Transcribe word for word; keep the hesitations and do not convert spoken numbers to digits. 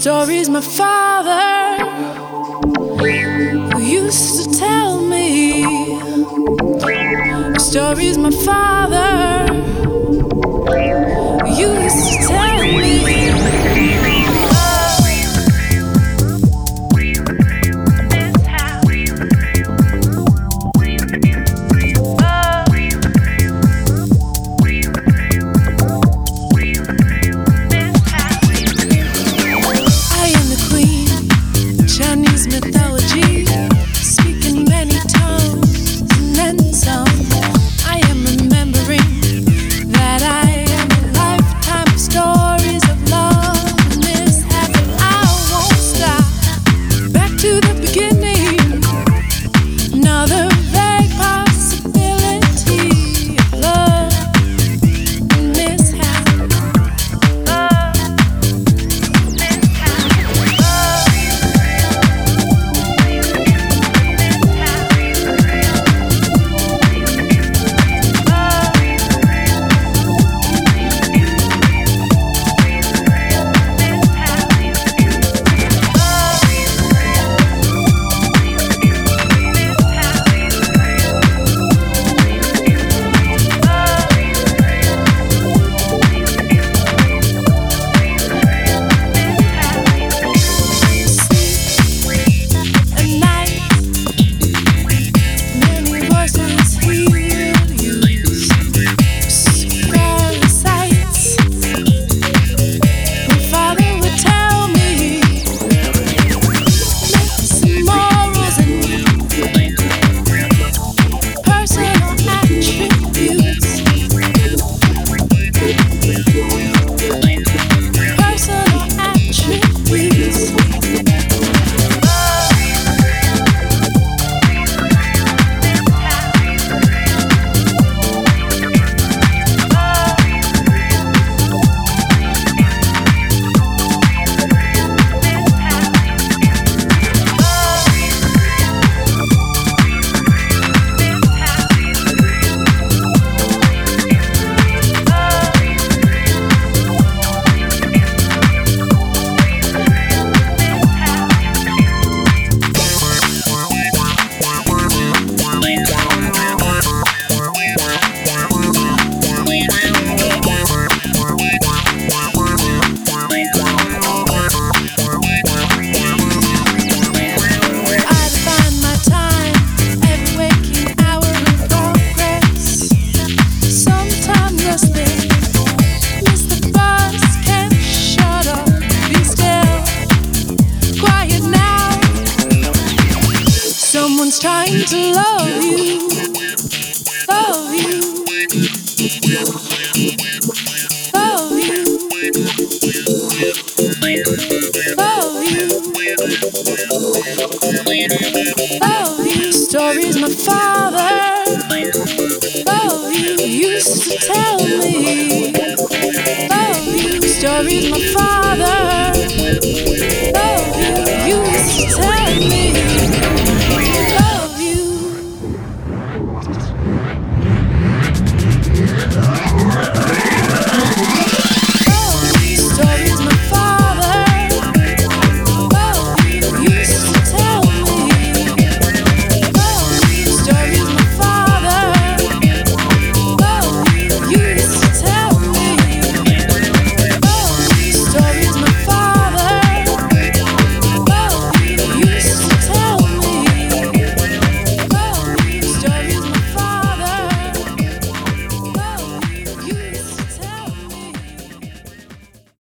Stories my father who used to tell me. Stories my father who used to tell me. Mythology, speaking many tongues and then some. I am remembering that I am a lifetime of stories of love and mishap. I won't stop. Back to the beginning. Another vague possibility of love and mishap. Love, mishap. Someone's trying to love you, love you, love you, love you, love you. Stories my father, love you, used to tell me. Love you, stories my father.